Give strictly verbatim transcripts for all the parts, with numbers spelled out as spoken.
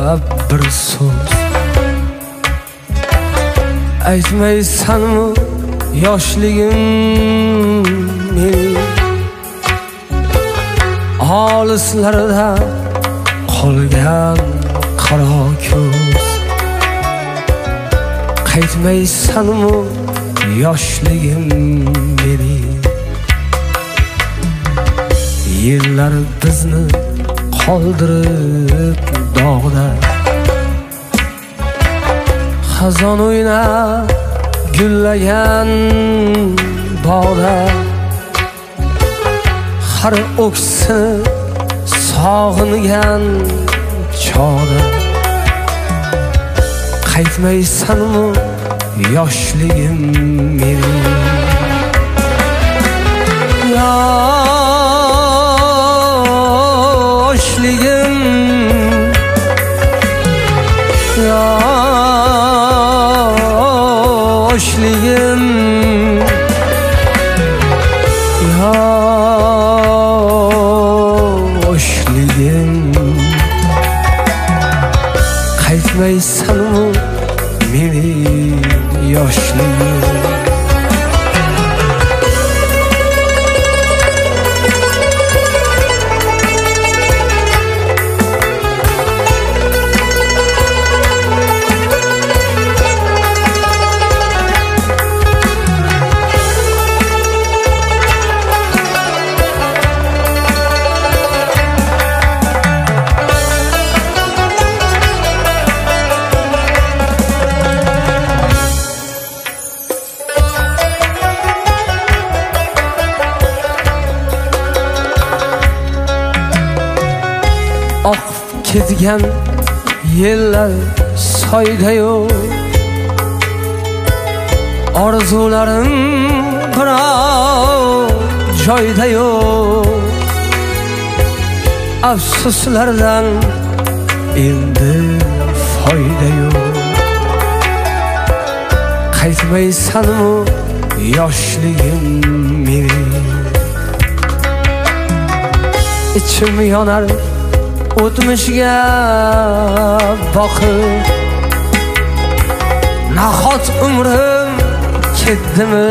bir so'z aytmaysanmi yoshligim mening olislarda qolgan qaro ko'z qaytmaysanmi yoshligim mening yillar bizni qoldirib dog'da xazon o'ynab gullagan bog'da har o'ksi sog'ingan chog'da qaytmaysanmi yoshligim mening yoshligim yoshligim yoshligim qaytmaysanmi mening yoshligim oqib ketgan yillar soydayu orzularim biror joydayu afsuslardan endi foydayu qaytmaysanmi yoshligim mening ichim yonar o'tmishga boqib nahot umrim ketdimi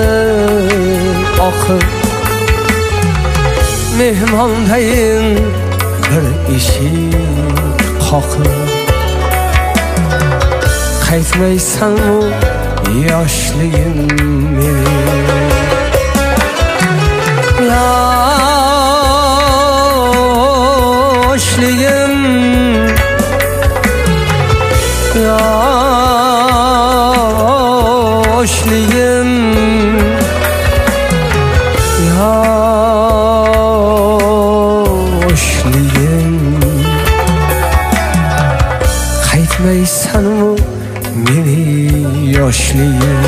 oqib mehmondayin bir eshik qoqib qaytmaysanmi yoshligim mening yoshligim yoshligim yoshligim qaytmaysanmi mening yoshligim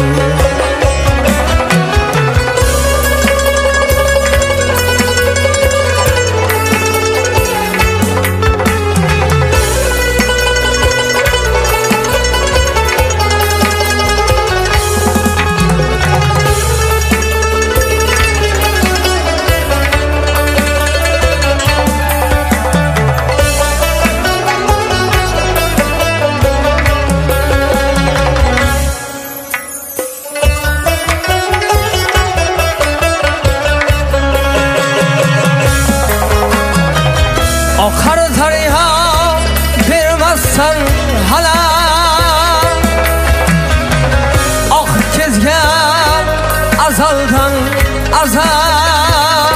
oqar daryo bermassan halam oq kezgan azaldan azal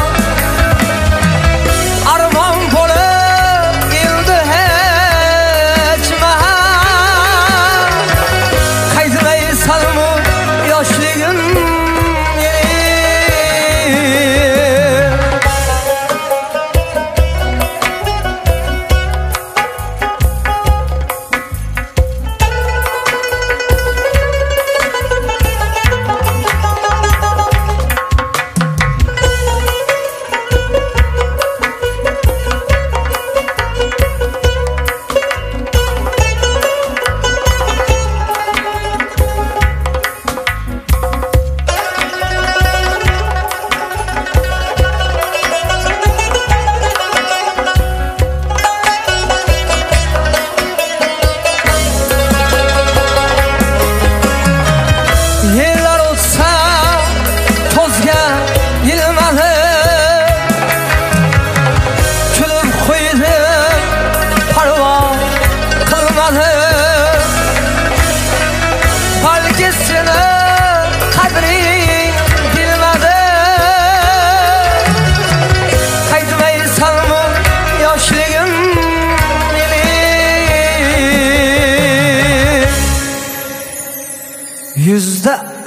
armon bo'lib endi hech mahal qaytmaysanmi yoshligim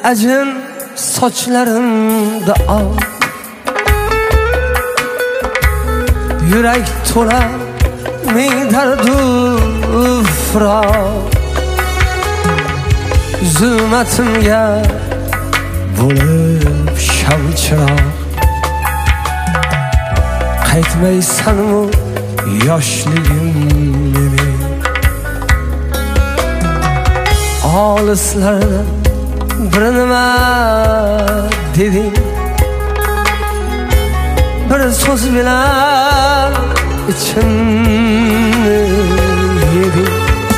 ajin sochlarimda oq, yurak to'la ming dardu firoq. Zulmatimga bo'lib shamchiroq, qaytmaysanmi yoshligim mening? Olislarda bir nima deding, bir so'z bilan ichimni yeding.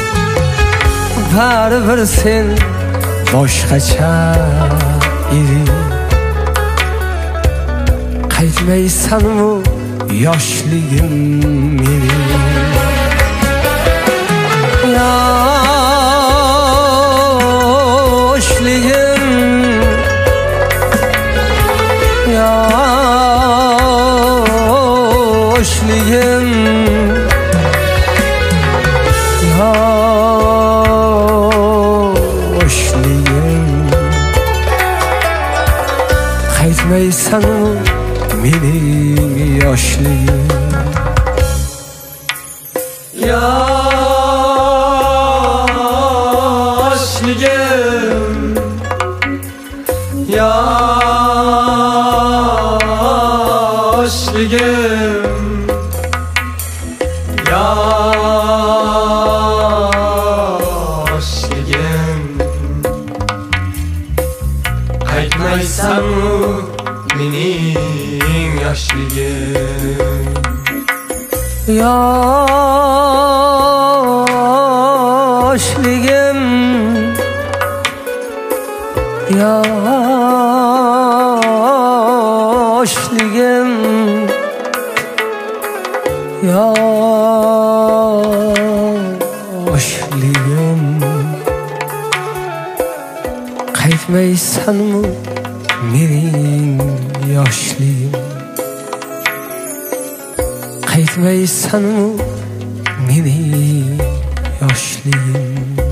Baribir sen boshqacha eding, qaytmaysanmi yoshligim mening? Yoshligim, yoshligim, yoshligim, qaytmaysanmi mening yoshligim? Yoshligim, yoshligim, yoshligim, qaytmaysanmi mening yoshligim? Yoshligim, yoshligim, yoshligim, qaytmaysanmi mening yoshligim? Qaytmaysanmi mening yoshligim?